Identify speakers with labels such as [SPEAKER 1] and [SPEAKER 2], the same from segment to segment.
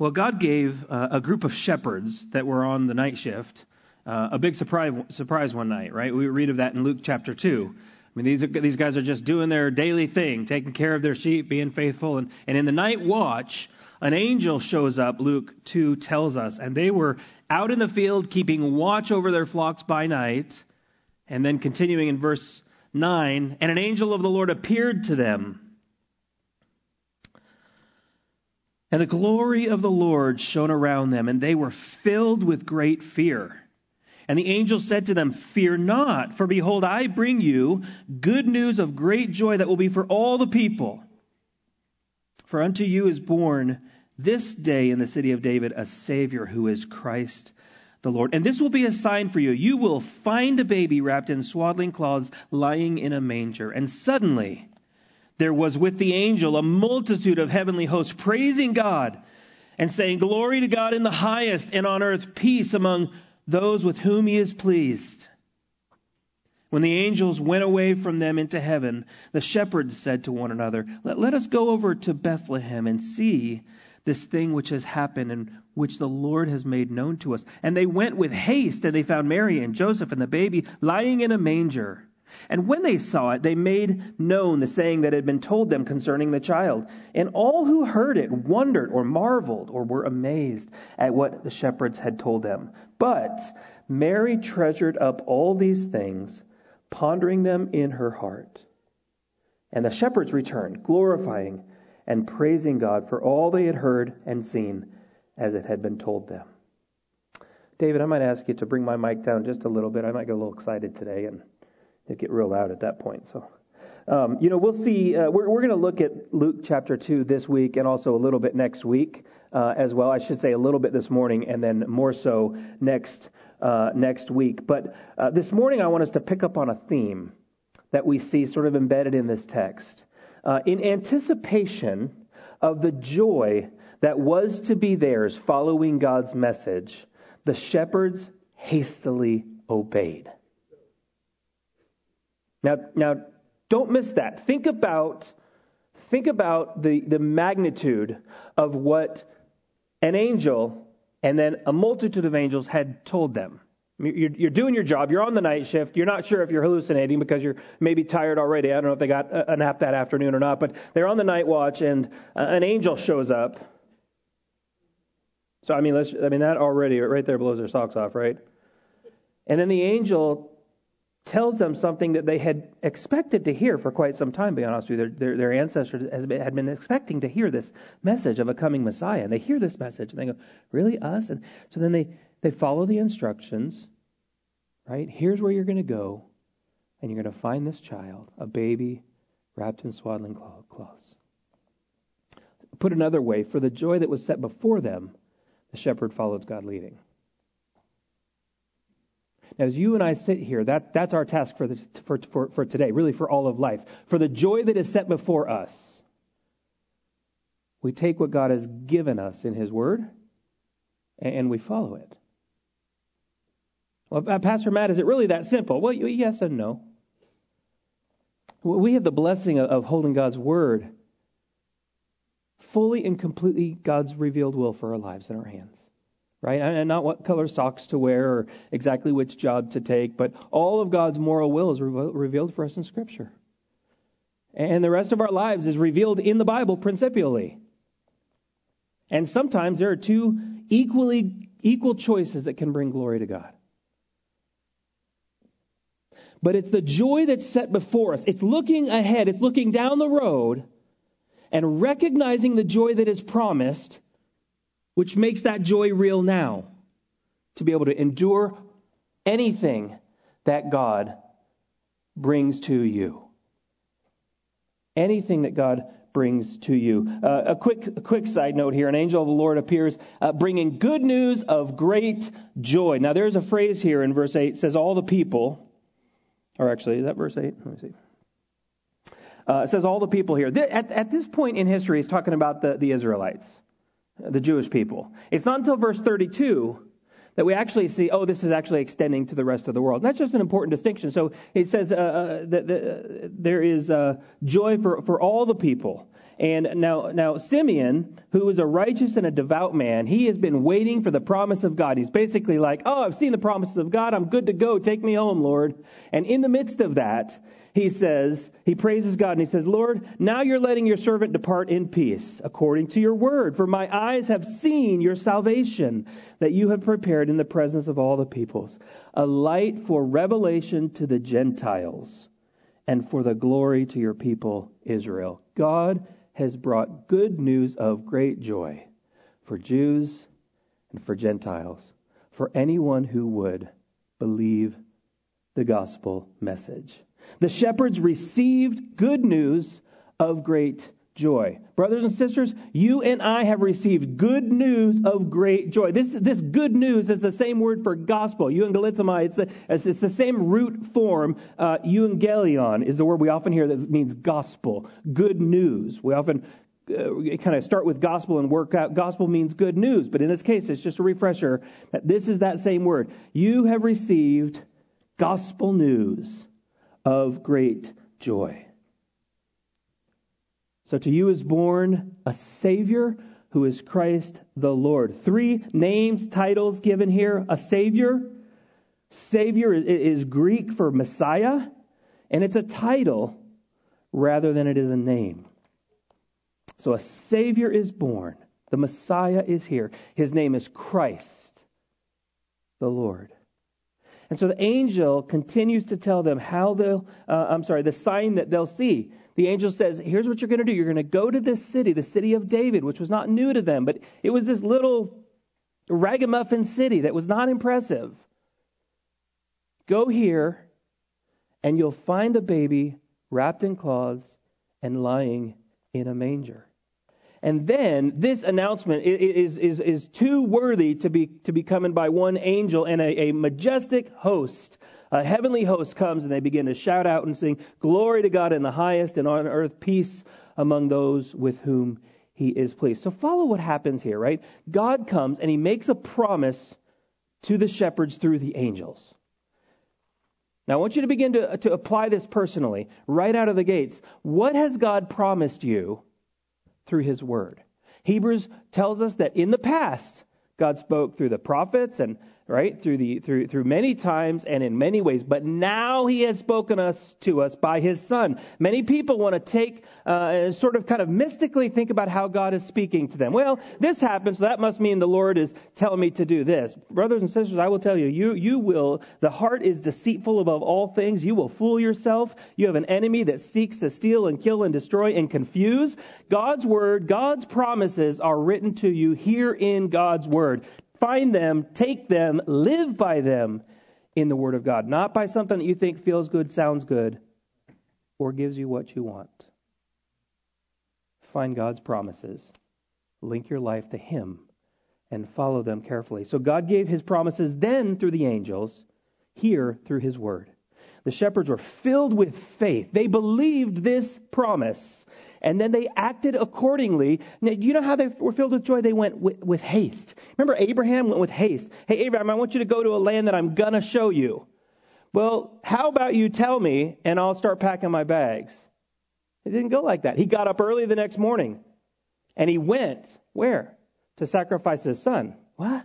[SPEAKER 1] Well, God gave a group of shepherds that were on the night shift a big surprise one night, right? We read of that in Luke chapter 2. I mean, these guys are just doing their daily thing, taking care of their sheep, being faithful. And in the night watch, an angel shows up, Luke 2 tells us. And they were out in the field keeping watch over their flocks by night. And then continuing in verse 9, and an angel of the Lord appeared to them. And the glory of the Lord shone around them, and they were filled with great fear. And the angel said to them, "Fear not, for behold, I bring you good news of great joy that will be for all the people. For unto you is born this day in the city of David a Savior, who is Christ the Lord. And this will be a sign for you. You will find a baby wrapped in swaddling cloths, lying in a manger." And suddenly there was with the angel a multitude of heavenly hosts praising God and saying, "Glory to God in the highest, and on earth peace among those with whom he is pleased." When the angels went away from them into heaven, the shepherds said to one another, Let us go over to Bethlehem and see this thing which has happened and which the Lord has made known to us. And they went with haste, and they found Mary and Joseph and the baby lying in a manger. And when they saw it, they made known the saying that had been told them concerning the child. And all who heard it wondered or marveled or were amazed at what the shepherds had told them. But Mary treasured up all these things, pondering them in her heart. And the shepherds returned, glorifying and praising God for all they had heard and seen as it had been told them. David, I might ask you to bring my mic down just a little bit. I might get a little excited today, and it'd get real loud at that point. So, we'll see. We're going to look at Luke chapter 2 this week, and also a little bit next week as well. I should say a little bit this morning, and then more so next week. But this morning, I want us to pick up on a theme that we see sort of embedded in this text. In anticipation of the joy that was to be theirs following God's message, the shepherds hastily obeyed. Now, don't miss that. Think about the magnitude of what an angel and then a multitude of angels had told them. You're doing your job. You're on the night shift. You're not sure if you're hallucinating because you're maybe tired already. I don't know if they got a nap that afternoon or not, but they're on the night watch, and an angel shows up. So that already right there blows their socks off, right? And then the angel tells them something that they had expected to hear for quite some time, to be honest with you. Their ancestors had been expecting to hear this message of a coming Messiah. And they hear this message and they go, "Really, us?" And so then they follow the instructions, right? Here's where you're going to go, and you're going to find this child, a baby wrapped in swaddling cloths. Put another way, for the joy that was set before them, the shepherd follows God leading. Now, as you and I sit here, that's our task for today, really for all of life. For the joy that is set before us, we take what God has given us in His Word, and we follow it. Well, Pastor Matt, is it really that simple? Well, yes and no. We have the blessing of holding God's Word fully and completely God's revealed will for our lives in our hands. Right? And not what color socks to wear or exactly which job to take, but all of God's moral will is revealed for us in Scripture. And the rest of our lives is revealed in the Bible principially. And sometimes there are two equal choices that can bring glory to God. But it's the joy that's set before us. It's looking ahead. It's looking down the road and recognizing the joy that is promised, which makes that joy real now, to be able to endure anything that God brings to you. Anything that God brings to you. A quick side note here. An angel of the Lord appears bringing good news of great joy. Now there's a phrase here in verse 8. It says all the people, or actually, is that verse 8? Let me see. It says all the people here. At this point in history, it's talking about the Israelites, the Jewish people. It's not until verse 32 that we actually see, this is actually extending to the rest of the world. And that's just an important distinction. So it says that there is joy for all the people. And now Simeon, who is a righteous and a devout man, he has been waiting for the promise of God. He's basically like, oh, I've seen the promises of God. I'm good to go. Take me home, Lord. And in the midst of that, he praises God and he says, Lord, now you're letting your servant depart in peace according to your word. For my eyes have seen your salvation that you have prepared in the presence of all the peoples, a light for revelation to the Gentiles and for the glory to your people Israel. God has brought good news of great joy for Jews and for Gentiles, for anyone who would believe the gospel message. The shepherds received good news of great joy. Brothers and sisters, you and I have received good news of great joy. This good news is the same word for gospel. Euangelizomai, it's the same root form. Euangelion is the word we often hear that means gospel, good news. We often kind of start with gospel and work out. Gospel means good news, but in this case, it's just a refresher that this is that same word. You have received gospel news of great joy. So to you is born a Savior who is Christ the Lord. 3 names, titles given here. A Savior. Savior is Greek for Messiah, and it's a title rather than it is a name. So a Savior is born. The Messiah is here. His name is Christ the Lord. And so the angel continues to tell them the sign that they'll see. The angel says, here's what you're going to do. You're going to go to this city, the city of David, which was not new to them, but it was this little ragamuffin city that was not impressive. Go here and you'll find a baby wrapped in cloths and lying in a manger. And then this announcement is too worthy to be coming by one angel, and a majestic host, a heavenly host comes, and they begin to shout out and sing, glory to God in the highest, and on earth peace among those with whom he is pleased. So follow what happens here, right? God comes and he makes a promise to the shepherds through the angels. Now I want you to begin to apply this personally, right out of the gates. What has God promised you through his word? Hebrews tells us that in the past, God spoke through the prophets and through many times and in many ways, but now he has spoken to us by his Son. Many people want to take sort of kind of mystically think about how God is speaking to them. Well, this happens, so that must mean the Lord is telling me to do this. Brothers and sisters, I will tell you, the heart is deceitful above all things. You will fool yourself. You have an enemy that seeks to steal and kill and destroy and confuse. God's word, God's promises are written to you here in God's word. Find them, take them, live by them in the Word of God. Not by something that you think feels good, sounds good, or gives you what you want. Find God's promises. Link your life to Him and follow them carefully. So God gave His promises then through the angels, here through His Word. The shepherds were filled with faith. They believed this promise. And then they acted accordingly. Now, you know how they were filled with joy? They went with haste. Remember, Abraham went with haste. Hey, Abraham, I want you to go to a land that I'm going to show you. Well, how about you tell me and I'll start packing my bags? It didn't go like that. He got up early the next morning and he went, where? To sacrifice his son. What?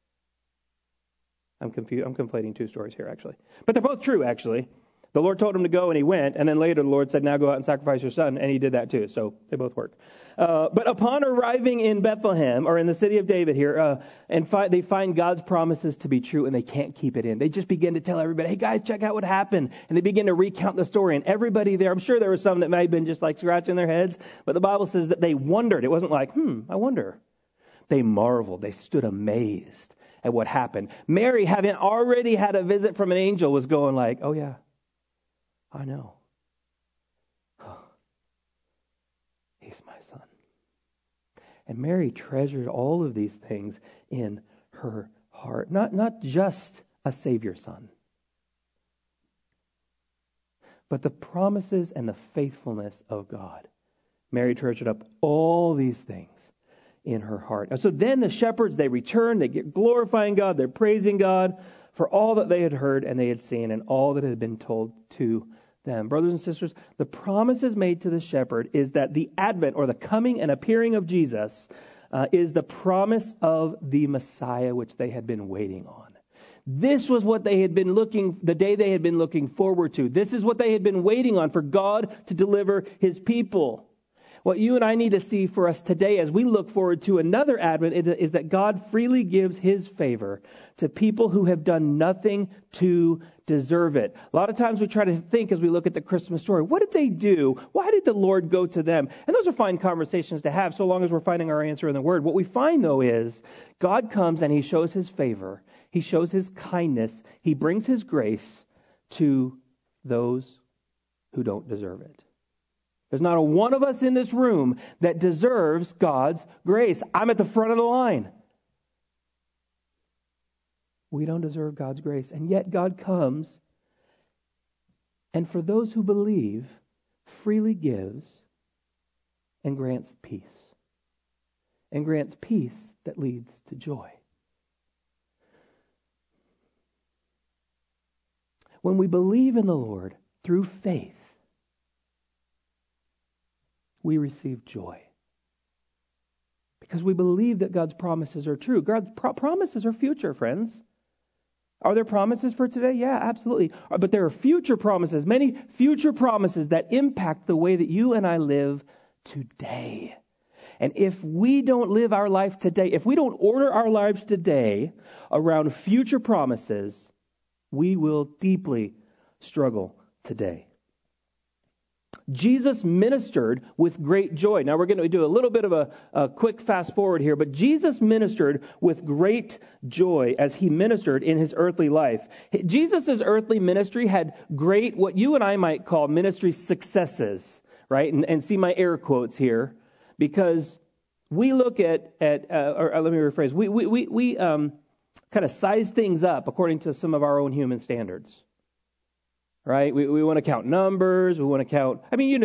[SPEAKER 1] I'm confused. I'm conflating 2 stories here, actually. But they're both true, actually. The Lord told him to go, and he went. And then later the Lord said, now go out and sacrifice your son. And he did that too. So they both work. But upon arriving in Bethlehem, or in the city of David here, they find God's promises to be true, and they can't keep it in. They just begin to tell everybody, hey, guys, check out what happened. And they begin to recount the story. And everybody there, I'm sure there were some that may have been just like scratching their heads. But the Bible says that they wondered. It wasn't like, I wonder. They marveled. They stood amazed at what happened. Mary, having already had a visit from an angel, was going like, oh, yeah. I know. Oh, he's my son. And Mary treasured all of these things in her heart. Not just a Savior son, but the promises and the faithfulness of God. Mary treasured up all these things in her heart. And so then the shepherds, they return, they get glorifying God, they're praising God for all that they had heard and they had seen and all that had been told to them. Brothers and sisters, the promises made to the shepherd is that the advent or the coming and appearing of Jesus is the promise of the Messiah which they had been waiting on. This was what they had been the day they had been looking forward to. This is what they had been waiting on, for God to deliver his people. What you and I need to see for us today as we look forward to another Advent is that God freely gives his favor to people who have done nothing to deserve it. A lot of times we try to think as we look at the Christmas story, what did they do? Why did the Lord go to them? And those are fine conversations to have so long as we're finding our answer in the Word. What we find, though, is God comes and he shows his favor. He shows his kindness. He brings his grace to those who don't deserve it. There's not a one of us in this room that deserves God's grace. I'm at the front of the line. We don't deserve God's grace. And yet God comes and for those who believe, freely gives and grants peace. And grants peace that leads to joy. When we believe in the Lord through faith, we receive joy. Because we believe that God's promises are true. God's promises are future, friends. Are there promises for today? Yeah, absolutely. But there are future promises, many future promises that impact the way that you and I live today. And if we don't live our life today, if we don't order our lives today around future promises, we will deeply struggle today. Jesus ministered with great joy. Now we're going to do a little bit of a quick fast forward here, but Jesus ministered with great joy as he ministered in his earthly life. Jesus' earthly ministry had great, what you and I might call ministry successes, right? And see my air quotes here, because we look at or let me rephrase, we kind of size things up according to some of our own human standards. Right? We want to count numbers. We want to count. I mean,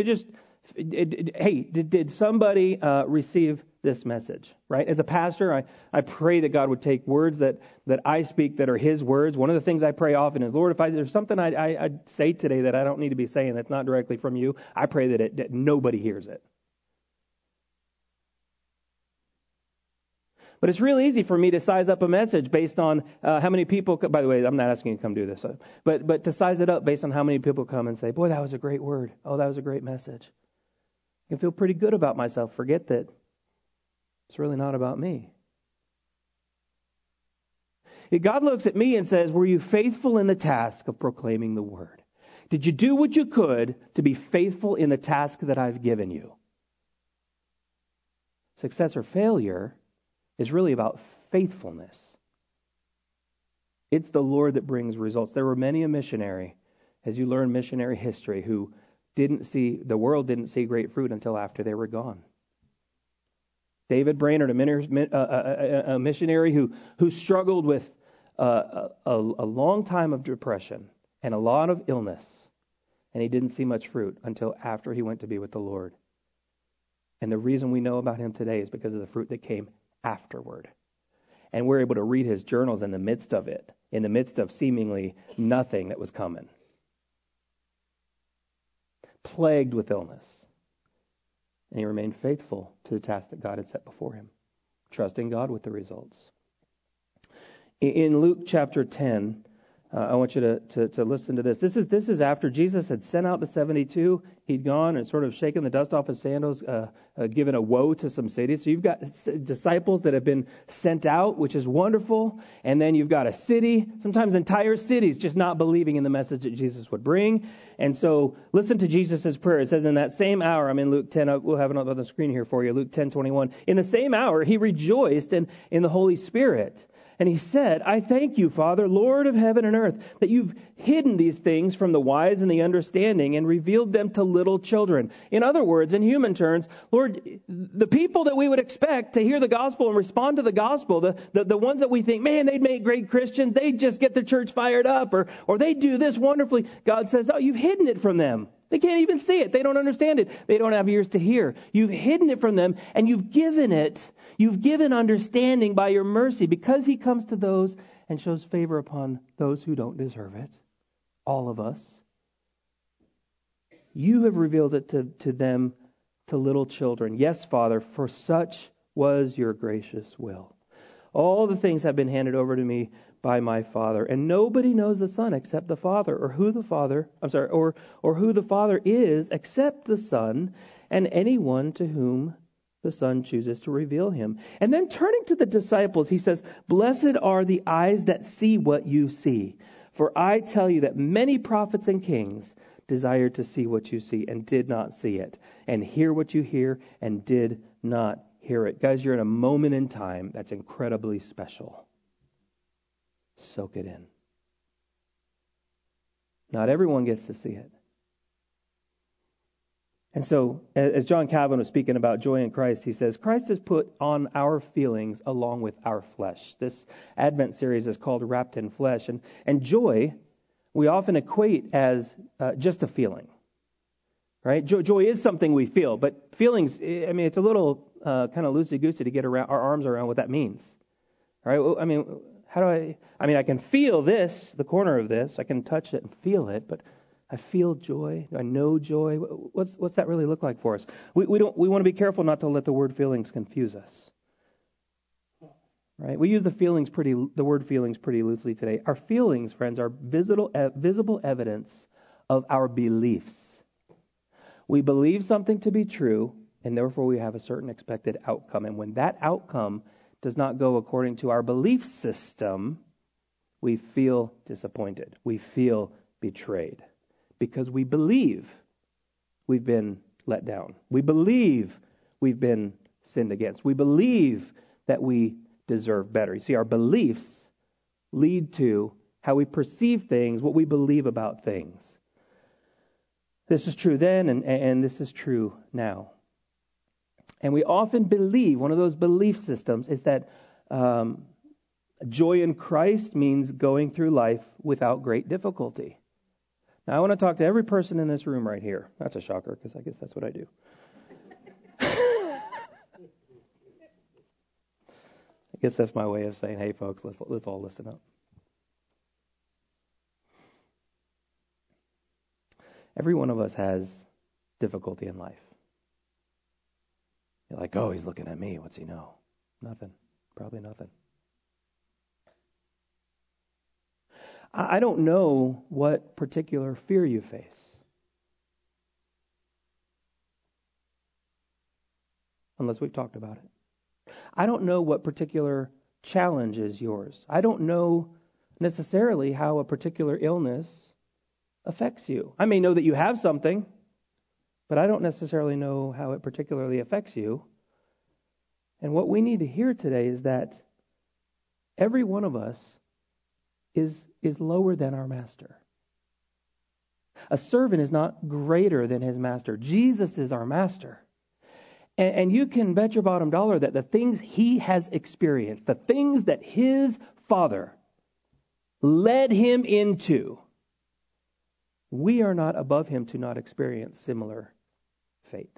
[SPEAKER 1] did somebody receive this message? Right? As a pastor, I pray that God would take words that I speak that are his words. One of the things I pray often is, Lord, if there's something I say today that I don't need to be saying that's not directly from you, I pray that nobody hears it. But it's real easy for me to size up a message based on how many people, by the way, I'm not asking you to come do this, but to size it up based on how many people come and say, boy, that was a great word. Oh, that was a great message. I can feel pretty good about myself. Forget that it's really not about me. God looks at me and says, were you faithful in the task of proclaiming the word? Did you do what you could to be faithful in the task that I've given you? Success or failure is really about faithfulness. It's the Lord that brings results. There were many a missionary, as you learn missionary history, who the world didn't see great fruit until after they were gone. David Brainerd, a missionary who struggled with a long time of depression and a lot of illness, and he didn't see much fruit until after he went to be with the Lord. And the reason we know about him today is because of the fruit that came afterward. And we're able to read his journals in the midst of it, in the midst of seemingly nothing that was coming. Plagued with illness. And he remained faithful to the task that God had set before him, trusting God with the results. In Luke chapter 10, I want you to listen to this. This is after Jesus had sent out the 72. He'd gone and sort of shaken the dust off his sandals, given a woe to some cities. So you've got disciples that have been sent out, which is wonderful. And then you've got a city, sometimes entire cities, just not believing in the message that Jesus would bring. And so listen to Jesus' prayer. It says, in that same hour, I'm in Luke 10, we'll have it on the screen here for you, Luke 10:21. In the same hour, he rejoiced in the Holy Spirit. And he said, I thank you, Father, Lord of heaven and earth, that you've hidden these things from the wise and the understanding and revealed them to little children. In other words, in human terms, Lord, the people that we would expect to hear the gospel and respond to the gospel, the ones that we think, man, they'd make great Christians, they'd just get the church fired up, or they do this wonderfully. God says, oh, you've hidden it from them. They can't even see it. They don't understand it. They don't have ears to hear. You've hidden it from them, and you've given understanding by your mercy, because he comes to those and shows favor upon those who don't deserve it. All of us.
[SPEAKER 2] you have revealed it to them, to little children. Yes, Father, for such was your gracious will. All the things have been handed over to me by my Father, and nobody knows the Son except the Father, or who the Father is except the Son, and anyone to whom the Son chooses to reveal him. And then turning to the disciples, he says, blessed are the eyes that see what you see. For I tell you that many prophets and kings desired to see what you see and did not see it, and hear what you hear and did not hear it. Guys, you're in a moment in time that's incredibly special. Soak it in. Not everyone gets to see it. And so, as John Calvin was speaking about joy in Christ, he says, Christ has put on our feelings along with our flesh. This Advent series is called Wrapped in Flesh. And joy, we often equate as just a feeling. Right? Joy is something we feel, but feelings, I mean, it's a little kind of loosey-goosey to get our arms around what that means. Right? I mean, I can feel this, the corner of this, I can touch it and feel it, but I feel joy. I know joy. What's that really look like for us? We want to be careful not to let the word feelings confuse us. Right? We use the word feelings pretty loosely today. Our feelings, friends, are visible evidence of our beliefs. We believe something to be true, and therefore we have a certain expected outcome. And when that outcome does not go according to our belief system, we feel disappointed. We feel betrayed. Because we believe we've been let down. We believe we've been sinned against. We believe that we deserve better. You see, our beliefs lead to how we perceive things, what we believe about things. This is true then, and this is true now. And we often believe, one of those belief systems is that joy in Christ means going through life without great difficulty. Now, I want to talk to every person in this room right here. That's a shocker, because I guess that's what I do. I guess that's my way of saying, hey, folks, let's all listen up. Every one of us has difficulty in life. You're like, oh, he's looking at me. What's he know? Nothing. Probably nothing. I don't know what particular fear you face. Unless we've talked about it. I don't know what particular challenge is yours. I don't know necessarily how a particular illness affects you. I may know that you have something, but I don't necessarily know how it particularly affects you. And what we need to hear today is that every one of us is lower than our master. A servant is not greater than his master. Jesus is our master. And you can bet your bottom dollar that the things he has experienced, the things that his Father led him into, we are not above him to not experience similar fate.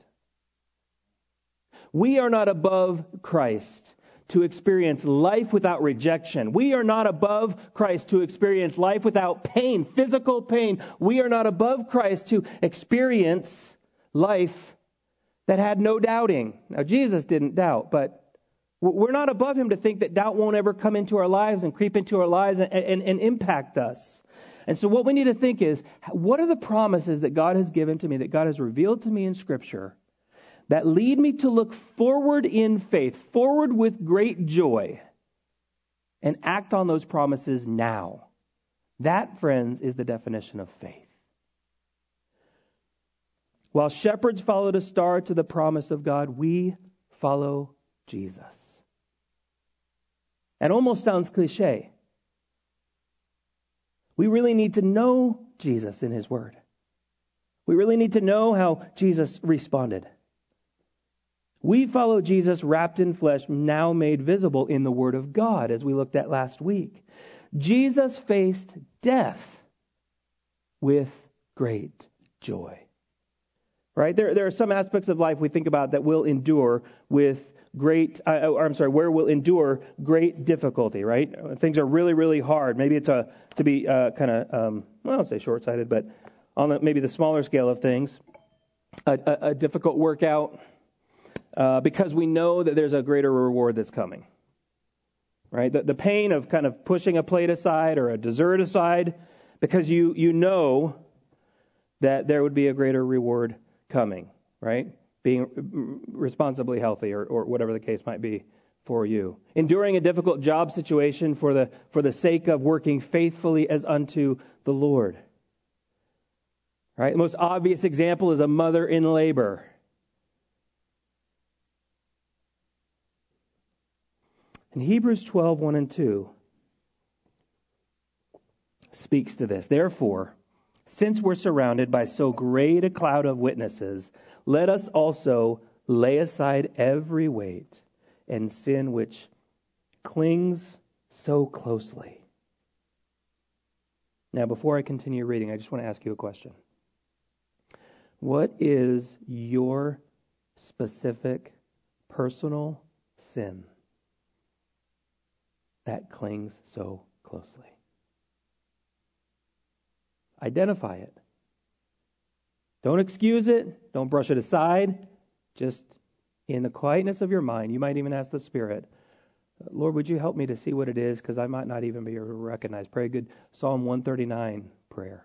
[SPEAKER 2] We are not above Christ to experience life without rejection. We are not above Christ to experience life without pain, physical pain. We are not above Christ to experience life that had no doubting. Now, Jesus didn't doubt, but we're not above him to think that doubt won't ever come into our lives and creep into our lives and impact us. And so what we need to think is, what are the promises that God has given to me, that God has revealed to me in Scripture, that lead me to look forward in faith, forward with great joy, and act on those promises now? That, friends, is the definition of faith. While shepherds followed a star to the promise of God, we follow Jesus. That almost sounds cliche. We really need to know Jesus in his word. We really need to know how Jesus responded. We follow Jesus wrapped in flesh, now made visible in the word of God, as we looked at last week. Jesus faced death with great joy. Right? There are some aspects of life we think about that will endure with where we'll endure great difficulty, right? Things are really, really hard. Maybe it's to be I'll say short-sighted, but on maybe the smaller scale of things, a difficult workout because we know that there's a greater reward that's coming. Right? The pain of kind of pushing a plate aside or a dessert aside because you know that there would be a greater reward coming, right? Being responsibly healthy or whatever the case might be for you. Enduring a difficult job situation for the sake of working faithfully as unto the Lord. Right? The most obvious example is a mother in labor. And Hebrews 12:1 and 2 speaks to this. Therefore, since we're surrounded by so great a cloud of witnesses, let us also lay aside every weight and sin which clings so closely. Now, before I continue reading, I just want to ask you a question. What is your specific personal sin that clings so closely? Identify it. Don't excuse it. Don't brush it aside. Just in the quietness of your mind, you might even ask the Spirit, Lord, would you help me to see what it is? Because I might not even be able to recognize. Pray a good Psalm 139 prayer.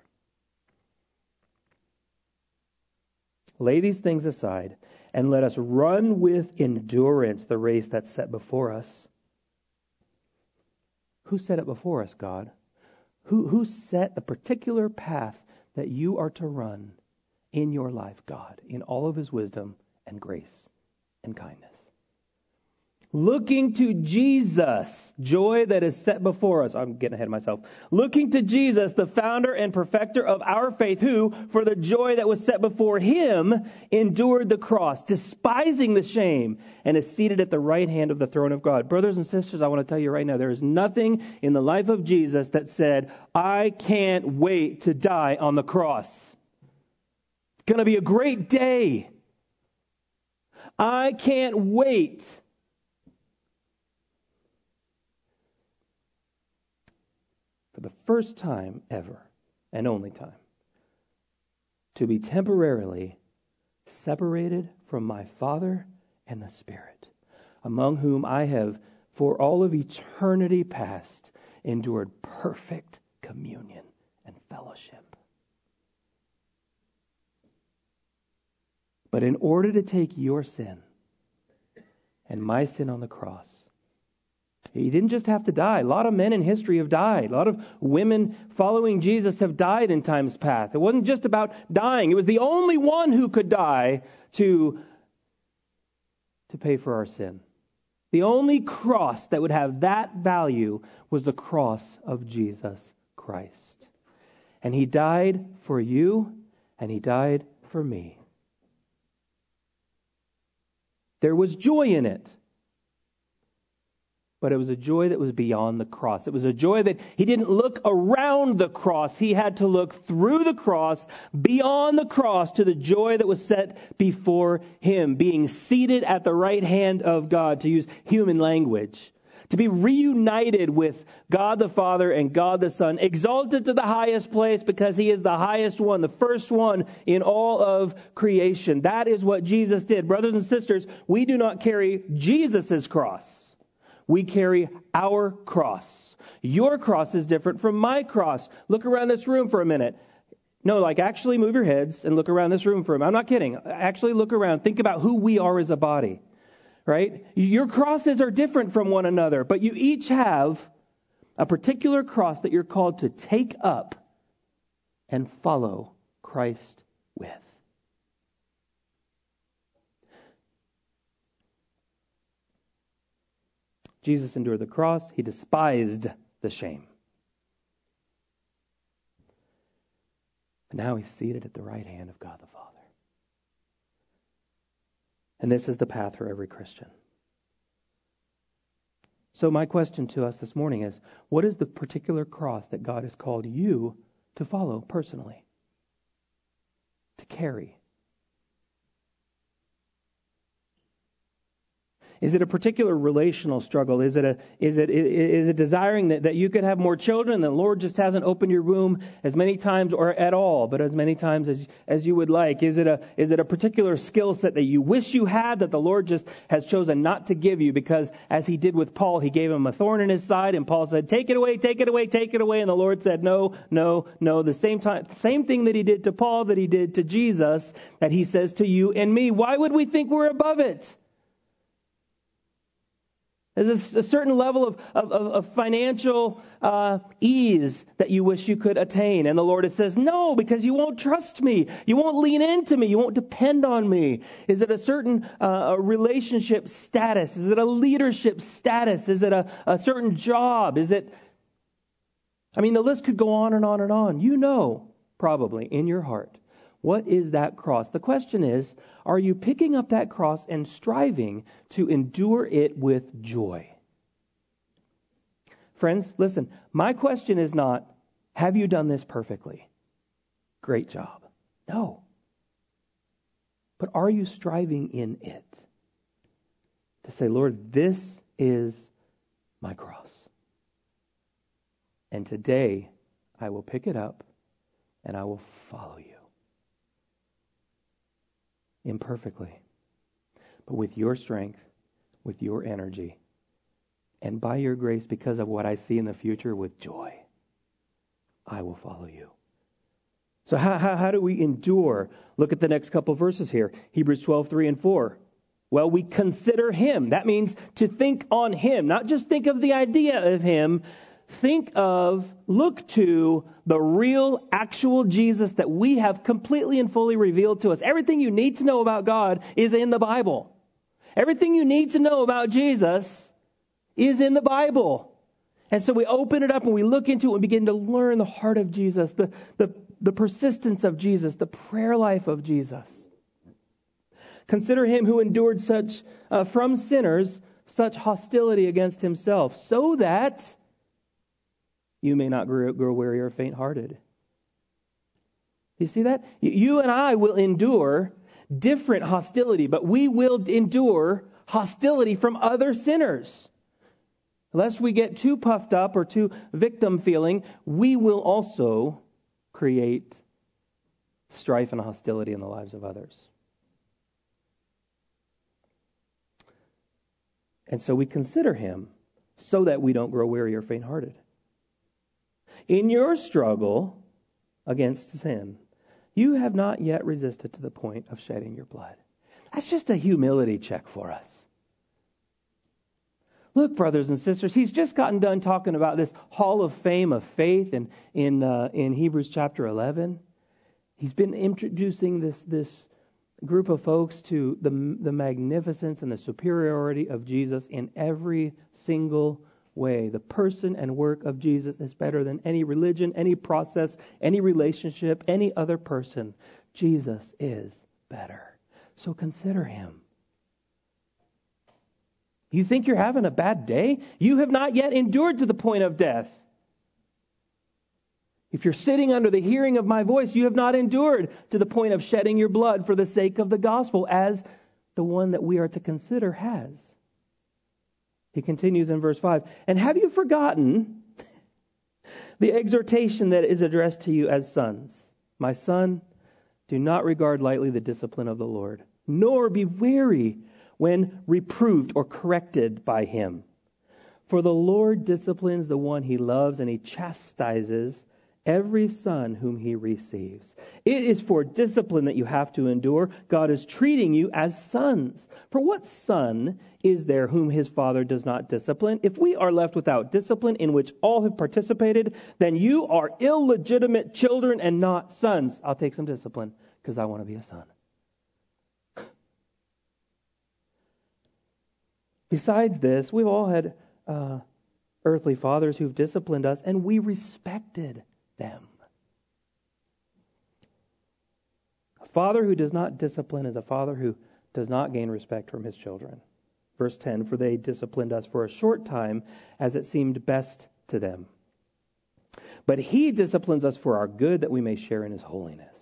[SPEAKER 2] Lay these things aside and let us run with endurance the race that's set before us. Who set it before us, God? Who set the particular path that you are to run in your life, God, in all of his wisdom and grace and kindness? Looking to Jesus, joy that is set before us. I'm getting ahead of myself. Looking to Jesus, the founder and perfecter of our faith, who, for the joy that was set before him, endured the cross, despising the shame, and is seated at the right hand of the throne of God. Brothers and sisters, I want to tell you right now, there is nothing in the life of Jesus that said, I can't wait to die on the cross. It's going to be a great day. I can't wait. For the first time ever, and only time, to be temporarily separated from my Father and the Spirit, among whom I have, for all of eternity past, endured perfect communion and fellowship. But in order to take your sin and my sin on the cross, he didn't just have to die. A lot of men in history have died. A lot of women following Jesus have died in times past. It wasn't just about dying. It was the only one who could die to pay for our sin. The only cross that would have that value was the cross of Jesus Christ. And he died for you, and he died for me. There was joy in it. But it was a joy that was beyond the cross. It was a joy that he didn't look around the cross. He had to look through the cross, beyond the cross, to the joy that was set before him, being seated at the right hand of God, to use human language, to be reunited with God the Father and God the Son, exalted to the highest place because he is the highest one, the first one in all of creation. That is what Jesus did. Brothers and sisters, we do not carry Jesus' cross. We carry our cross. Your cross is different from my cross. Look around this room for a minute. No, actually move your heads and look around this room for a minute. I'm not kidding. Actually look around. Think about who we are as a body, right? Your crosses are different from one another, but you each have a particular cross that you're called to take up and follow Christ with. Jesus endured the cross. He despised the shame. And now he's seated at the right hand of God the Father. And this is the path for every Christian. So my question to us this morning is, what is the particular cross that God has called you to follow personally? To carry? Is it a particular relational struggle? Is it desiring that you could have more children and the Lord just hasn't opened your womb as many times or at all, but as many times as you would like? Is it a particular skill set that you wish you had that the Lord just has chosen not to give you because, as he did with Paul, he gave him a thorn in his side and Paul said, take it away, take it away, take it away. And the Lord said, no. The same thing that he did to Paul that he did to Jesus, that he says to you and me. Why would we think we're above it? There's a certain level of financial ease that you wish you could attain. And the Lord says, no, because you won't trust me. You won't lean into me. You won't depend on me. Is it a certain relationship status? Is it a leadership status? Is it a certain job? The list could go on and on and on. You know, probably in your heart, what is that cross? The question is, are you picking up that cross and striving to endure it with joy? Friends, listen, my question is not, have you done this perfectly? Great job. No. But are you striving in it? To say, Lord, this is my cross. And today I will pick it up and I will follow you. Imperfectly, but with your strength, with your energy, and by your grace, because of what I see in the future, with joy, I will follow you. So how do we endure? Look at the next couple verses here. Hebrews 12:3 and 4. Well, we consider him. That means to think on him, not just think of the idea of him. Look to the real, actual Jesus that we have completely and fully revealed to us. Everything you need to know about God is in the Bible. Everything you need to know about Jesus is in the Bible. And so we open it up and we look into it and begin to learn the heart of Jesus, the persistence of Jesus, the prayer life of Jesus. Consider him who endured such from sinners such hostility against himself, so that you may not grow weary or faint-hearted. You see that? You and I will endure different hostility, but we will endure hostility from other sinners. Lest we get too puffed up or too victim feeling, we will also create strife and hostility in the lives of others. And so we consider him so that we don't grow weary or faint-hearted. In your struggle against sin, you have not yet resisted to the point of shedding your blood. That's just a humility check for us. Look, brothers and sisters, he's just gotten done talking about this hall of fame of faith in Hebrews chapter 11. He's been introducing this group of folks to the magnificence and the superiority of Jesus in every single way. The person and work of Jesus is better than any religion, any process, any relationship, any other person. Jesus is better. So consider him. You think you're having a bad day? You have not yet endured to the point of death. If you're sitting under the hearing of my voice, you have not endured to the point of shedding your blood for the sake of the gospel, as the one that we are to consider has. He continues in verse 5. And have you forgotten the exhortation that is addressed to you as sons? My son, do not regard lightly the discipline of the Lord, nor be weary when reproved or corrected by him. For the Lord disciplines the one he loves, and he chastises every son whom he receives. It is for discipline that you have to endure. God is treating you as sons. For what son is there whom his father does not discipline? If we are left without discipline in which all have participated, then you are illegitimate children and not sons. I'll take some discipline because I want to be a son. Besides this, we've all had earthly fathers who've disciplined us, and we respected them. A father who does not discipline is a father who does not gain respect from his children. Verse 10, for they disciplined us for a short time as it seemed best to them. But he disciplines us for our good, that we may share in his holiness.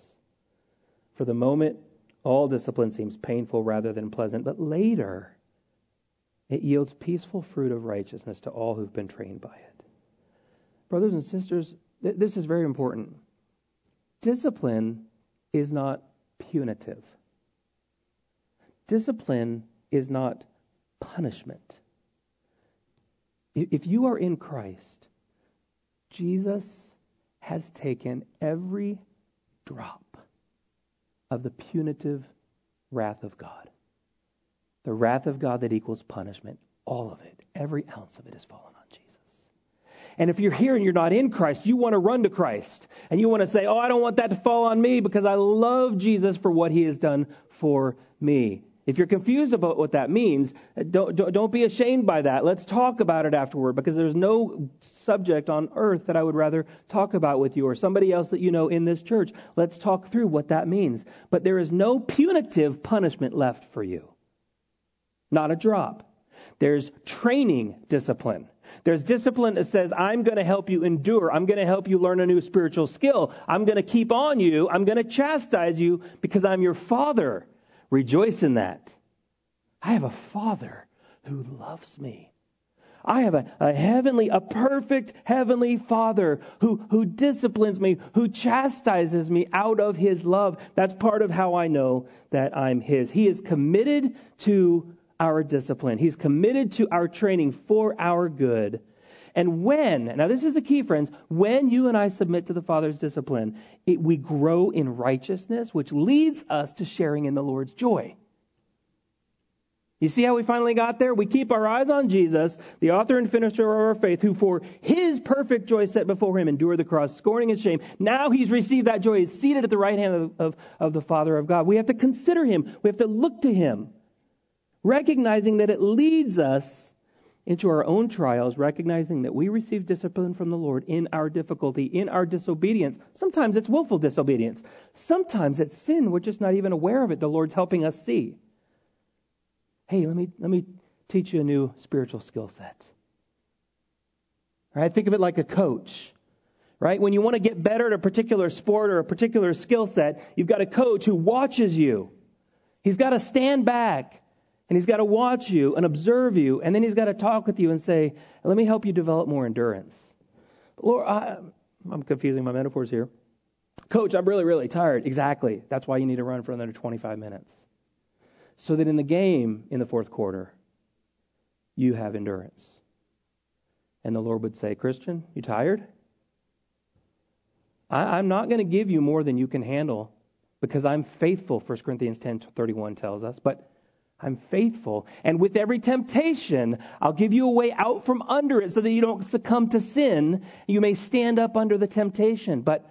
[SPEAKER 2] For the moment, all discipline seems painful rather than pleasant, but later It yields peaceful fruit of righteousness to all who've been trained by it. Brothers and sisters, this is very important. Discipline is not punitive. Discipline is not punishment. If you are in Christ, Jesus has taken every drop of the punitive wrath of God. The wrath of God that equals punishment, all of it, every ounce of it has fallen on Jesus. And if you're here and you're not in Christ, you want to run to Christ. And you want to say, I don't want that to fall on me because I love Jesus for what he has done for me. If you're confused about what that means, don't be ashamed by that. Let's talk about it afterward, because there's no subject on earth that I would rather talk about with you or somebody else that you know in this church. Let's talk through what that means. But there is no punitive punishment left for you. Not a drop. There's training discipline. There's discipline that says, I'm going to help you endure. I'm going to help you learn a new spiritual skill. I'm going to keep on you. I'm going to chastise you because I'm your Father. Rejoice in that. I have a Father who loves me. I have a perfect heavenly Father who disciplines me, who chastises me out of his love. That's part of how I know that I'm his. He is committed to our discipline. He's committed to our training for our good. And now this is the key, friends, when you and I submit to the Father's discipline, we grow in righteousness, which leads us to sharing in the Lord's joy. You see how we finally got there? We keep our eyes on Jesus, the author and finisher of our faith, who for his perfect joy set before him endured the cross, scorning its shame. Now he's received that joy. He's seated at the right hand of the Father of God. We have to consider him. We have to look to him, recognizing that it leads us into our own trials, recognizing that we receive discipline from the Lord in our difficulty, in our disobedience. Sometimes it's willful disobedience. Sometimes it's sin. We're just not even aware of it. The Lord's helping us see. Hey, let me teach you a new spiritual skill set. All right, think of it like a coach. Right? When you want to get better at a particular sport or a particular skill set, you've got a coach who watches you. He's got to stand back. And he's got to watch you and observe you. And then he's got to talk with you and say, let me help you develop more endurance. But Lord, I'm confusing my metaphors here. Coach, I'm really, really tired. Exactly. That's why you need to run for another 25 minutes. So that in the game, in the fourth quarter, you have endurance. And the Lord would say, Christian, you tired? I'm not going to give you more than you can handle because I'm faithful, 1 Corinthians 10:31 tells us. But I'm faithful. And with every temptation, I'll give you a way out from under it so that you don't succumb to sin. You may stand up under the temptation. But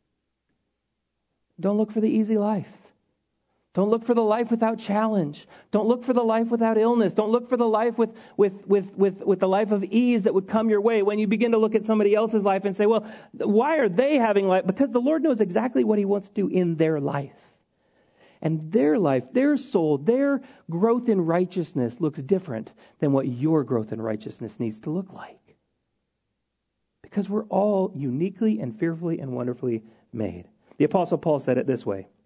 [SPEAKER 2] don't look for the easy life. Don't look for the life without challenge. Don't look for the life without illness. Don't look for the life with the life of ease that would come your way when you begin to look at somebody else's life and say, well, why are they having life? Because the Lord knows exactly what he wants to do in their life. And their life, their soul, their growth in righteousness looks different than what your growth in righteousness needs to look like. Because we're all uniquely and fearfully and wonderfully made. The Apostle Paul said it this way.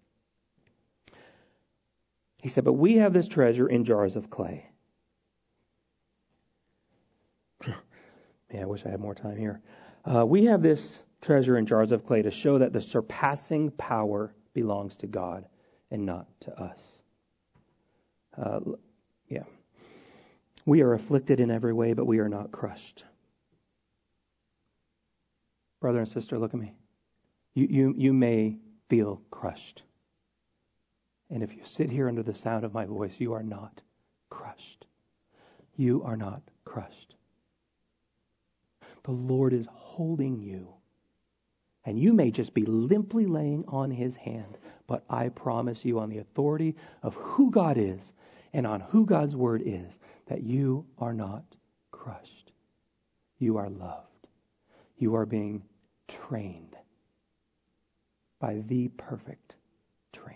[SPEAKER 2] He said, but we have this treasure in jars of clay. Man, I wish I had more time here. We have this treasure in jars of clay to show that the surpassing power belongs to God and not to us. We are afflicted in every way, but we are not crushed. Brother and sister, look at me. You may feel crushed. And if you sit here under the sound of my voice, you are not crushed. You are not crushed. The Lord is holding you. And you may just be limply laying on his hand. But I promise you on the authority of who God is and on who God's word is, that you are not crushed. You are loved. You are being trained by the perfect trainer.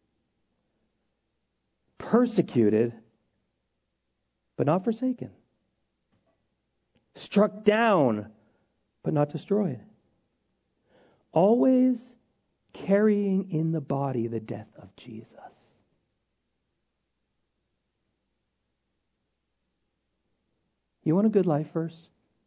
[SPEAKER 2] Persecuted, but not forsaken. Struck down, but not destroyed. Always carrying in the body the death of Jesus. You want a good life first?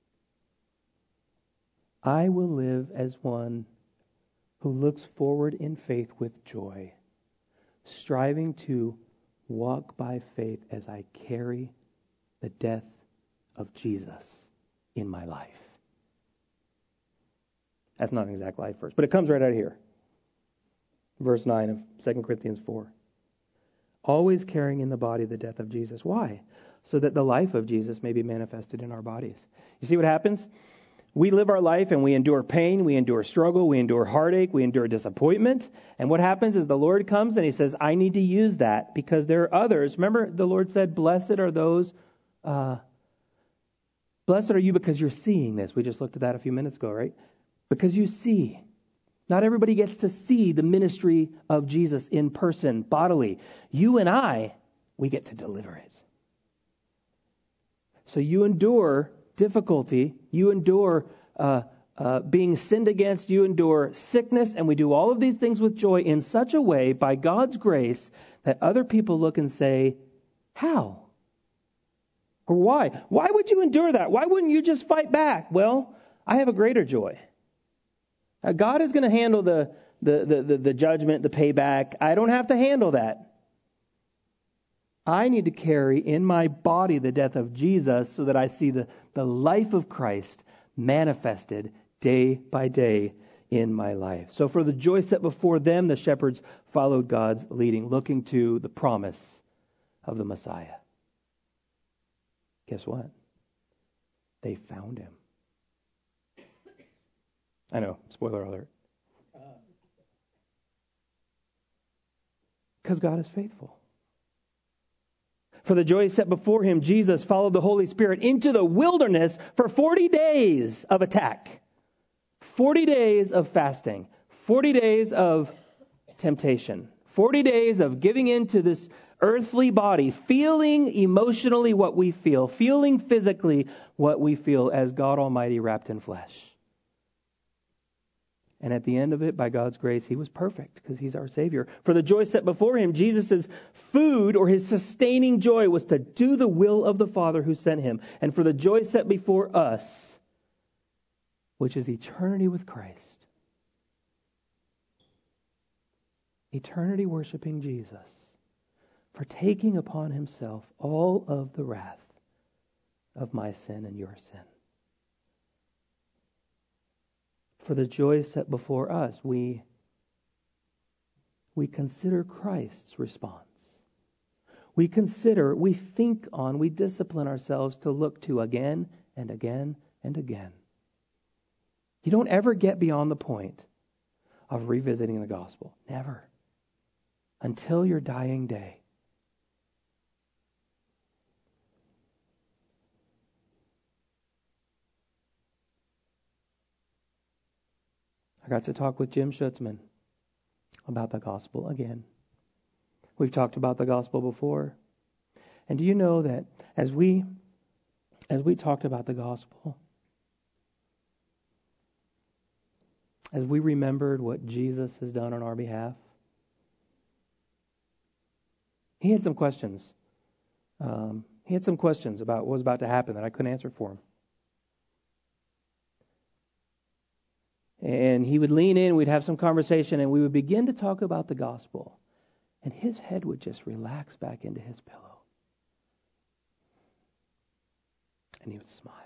[SPEAKER 2] I will live as one who looks forward in faith with joy, striving to walk by faith as I carry the death of Jesus in my life. That's not an exact life verse, but it comes right out of here. Verse 9 of 2 Corinthians 4. Always carrying in the body the death of Jesus. Why? So that the life of Jesus may be manifested in our bodies. You see what happens? We live our life and we endure pain, we endure struggle, we endure heartache, we endure disappointment. And what happens is the Lord comes and he says, I need to use that because there are others. Remember, the Lord said, blessed are you because you're seeing this. We just looked at that a few minutes ago, right? Because you see. Not everybody gets to see the ministry of Jesus in person, bodily. You and I, we get to deliver it. So you endure difficulty, you endure being sinned against, you endure sickness, and we do all of these things with joy in such a way, by God's grace, that other people look and say, how? Or why? Why would you endure that? Why wouldn't you just fight back? Well, I have a greater joy. God is going to handle the judgment, the payback. I don't have to handle that. I need to carry in my body the death of Jesus so that I see the life of Christ manifested day by day in my life. So for the joy set before them, the shepherds followed God's leading, looking to the promise of the Messiah. Guess what? They found him. I know, spoiler alert. Because God is faithful. For the joy set before him, Jesus followed the Holy Spirit into the wilderness for 40 days of attack. 40 days of fasting. 40 days of temptation. 40 days of giving into this earthly body, feeling emotionally what we feel, feeling physically what we feel as God Almighty wrapped in flesh. And at the end of it, by God's grace, he was perfect because he's our Savior. For the joy set before him, Jesus' food or his sustaining joy was to do the will of the Father who sent him. And for the joy set before us, which is eternity with Christ. Eternity worshiping Jesus for taking upon himself all of the wrath of my sin and your sin. For the joy set before us, we consider Christ's response. We think on, we discipline ourselves to look to again and again and again. You don't ever get beyond the point of revisiting the gospel. Never. Until your dying day. I got to talk with Jim Schutzman about the gospel again. We've talked about the gospel before. And do you know that as we talked about the gospel, as we remembered what Jesus has done on our behalf, he had some questions. He had some questions about what was about to happen that I couldn't answer for him. And he would lean in, we'd have some conversation, and we would begin to talk about the gospel. And his head would just relax back into his pillow. And he would smile.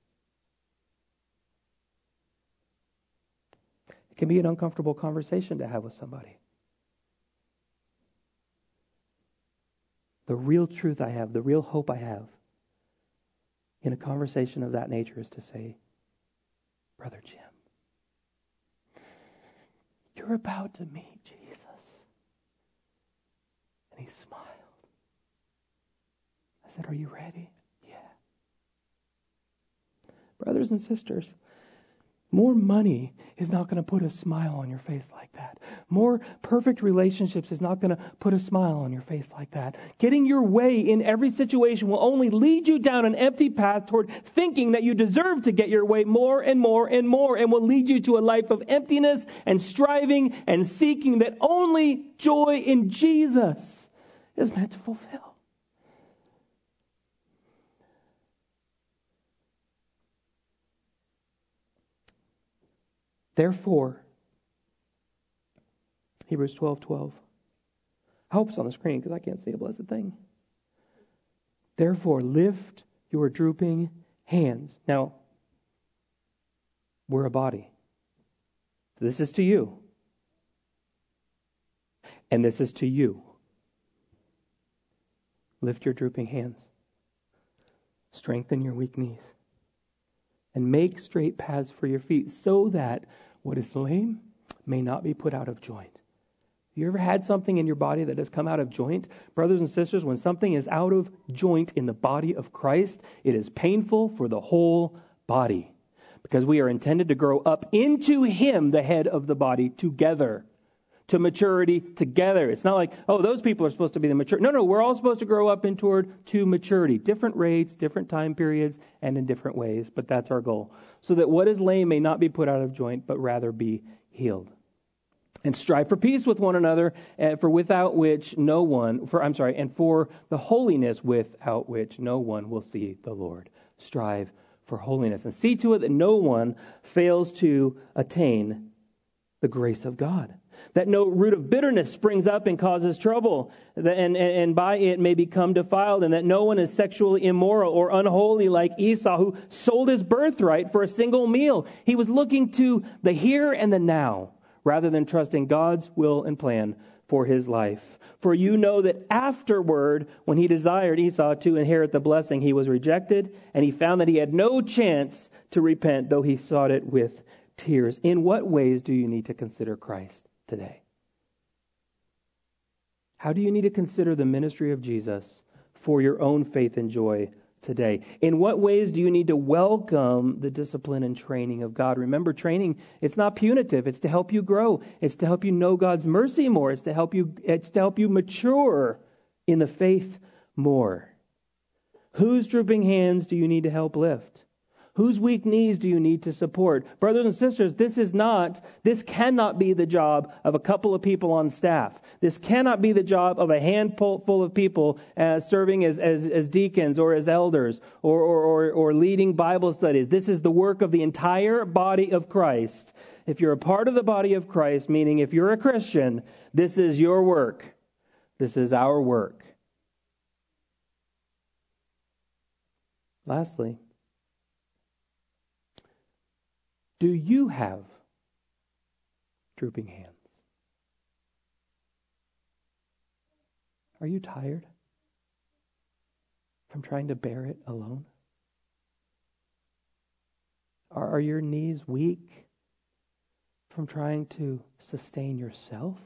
[SPEAKER 2] It can be an uncomfortable conversation to have with somebody. The real truth I have, the real hope I have in a conversation of that nature is to say, Brother Jim, you're about to meet Jesus. And he smiled. I said, are you ready? Yeah. Brothers and sisters, more money is not going to put a smile on your face like that. More perfect relationships is not going to put a smile on your face like that. Getting your way in every situation will only lead you down an empty path toward thinking that you deserve to get your way more and more and more, and will lead you to a life of emptiness and striving and seeking that only joy in Jesus is meant to fulfill. Therefore, Hebrews 12:12. I hope it's on the screen because I can't see a blessed thing. Therefore, lift your drooping hands. Now, we're a body. So this is to you. And this is to you. Lift your drooping hands. Strengthen your weak knees. And make straight paths for your feet so that what is lame may not be put out of joint. You ever had something in your body that has come out of joint? Brothers and sisters, when something is out of joint in the body of Christ, it is painful for the whole body. Because we are intended to grow up into Him, the head of the body, together. To maturity together. It's not like, oh, those people are supposed to be the mature. No, we're all supposed to grow up to maturity. Different rates, different time periods, and in different ways. But that's our goal. So that what is lame may not be put out of joint, but rather be healed. And strive for peace with one another, and for the holiness without which no one will see the Lord. Strive for holiness. And see to it that no one fails to attain the grace of God. That no root of bitterness springs up and causes trouble, and by it may become defiled, and that no one is sexually immoral or unholy like Esau, who sold his birthright for a single meal. He was looking to the here and the now, rather than trusting God's will and plan for his life. For you know that afterward, when he desired Esau to inherit the blessing, he was rejected, and he found that he had no chance to repent, though he sought it with tears. In what ways do you need to consider Christ today? How do you need to consider the ministry of Jesus for your own faith and joy today? In what ways do you need to welcome the discipline and training of God? Remember, training, it's not punitive. It's to help you grow. It's to help you know God's mercy more. It's to help you mature in the faith more. Whose drooping hands do you need to help lift? Whose weak knees do you need to support? Brothers and sisters, this cannot be the job of a couple of people on staff. This cannot be the job of a handful of people serving as deacons or as elders or leading Bible studies. This is the work of the entire body of Christ. If you're a part of the body of Christ, meaning if you're a Christian, this is your work. This is our work. Lastly, do you have drooping hands? Are you tired from trying to bear it alone? Are your knees weak from trying to sustain yourself?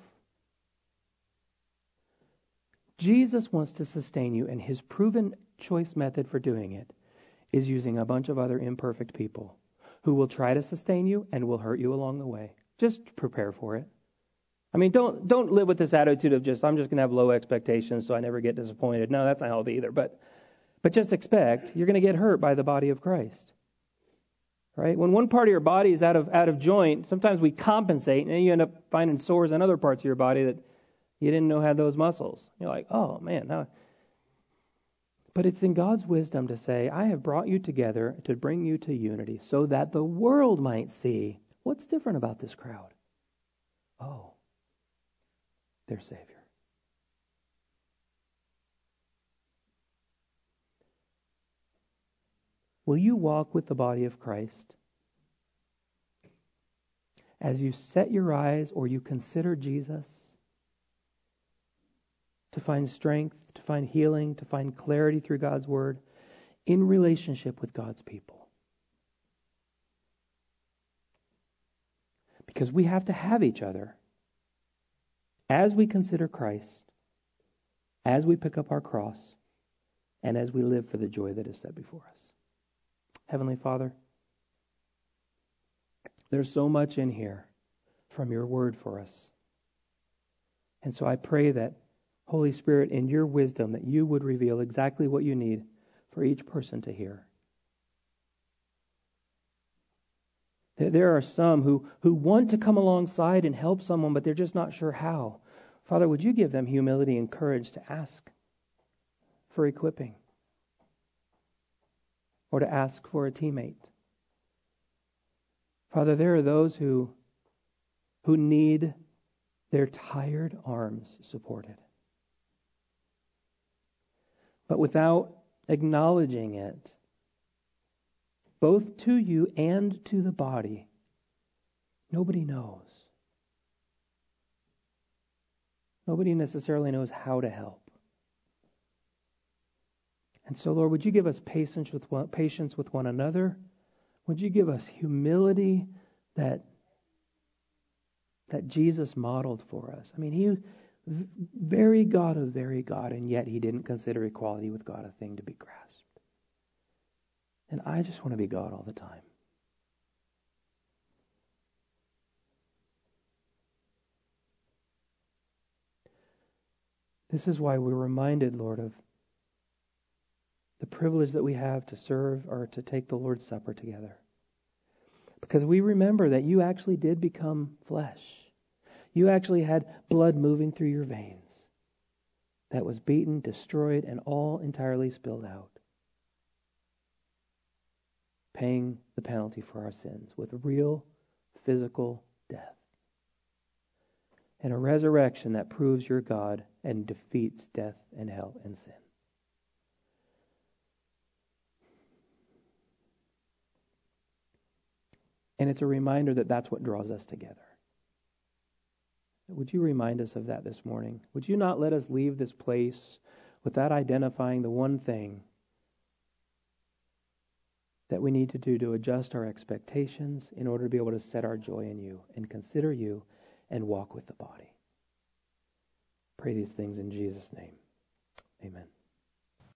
[SPEAKER 2] Jesus wants to sustain you, and his proven choice method for doing it is using a bunch of other imperfect people who will try to sustain you and will hurt you along the way. Just prepare for it. I mean, don't live with this attitude of I'm just going to have low expectations so I never get disappointed. No, that's not healthy either. But just expect you're going to get hurt by the body of Christ. Right? When one part of your body is out of joint, sometimes we compensate, and then you end up finding sores in other parts of your body that you didn't know had those muscles. You're like, oh man, now. But it's in God's wisdom to say, I have brought you together to bring you to unity so that the world might see what's different about this crowd. Oh, their Savior. Will you walk with the body of Christ as you set your eyes or you consider Jesus to find strength, to find healing, to find clarity through God's word in relationship with God's people? Because we have to have each other as we consider Christ, as we pick up our cross, and as we live for the joy that is set before us. Heavenly Father, there's so much in here from your word for us. And so I pray that, Holy Spirit, in your wisdom, that you would reveal exactly what you need for each person to hear. There are some who want to come alongside and help someone, but they're just not sure how. Father, would you give them humility and courage to ask for equipping or to ask for a teammate? Father, there are those who who need their tired arms supported. But without acknowledging it, both to you and to the body, nobody knows. Nobody necessarily knows how to help. And so, Lord, would you give us patience with one another? Would you give us humility that Jesus modeled for us? I mean, he very God of very God, and yet he didn't consider equality with God a thing to be grasped. And I just want to be God all the time. This is why we're reminded, Lord, of the privilege that we have to serve or to take the Lord's Supper together. Because we remember that you actually did become flesh. You actually had blood moving through your veins that was beaten, destroyed, and all entirely spilled out, paying the penalty for our sins with real physical death. And a resurrection that proves you're God and defeats death and hell and sin. And it's a reminder that that's what draws us together. Would you remind us of that this morning? Would you not let us leave this place without identifying the one thing that we need to do to adjust our expectations in order to be able to set our joy in you and consider you and walk with the body? Pray these things in Jesus' name. Amen.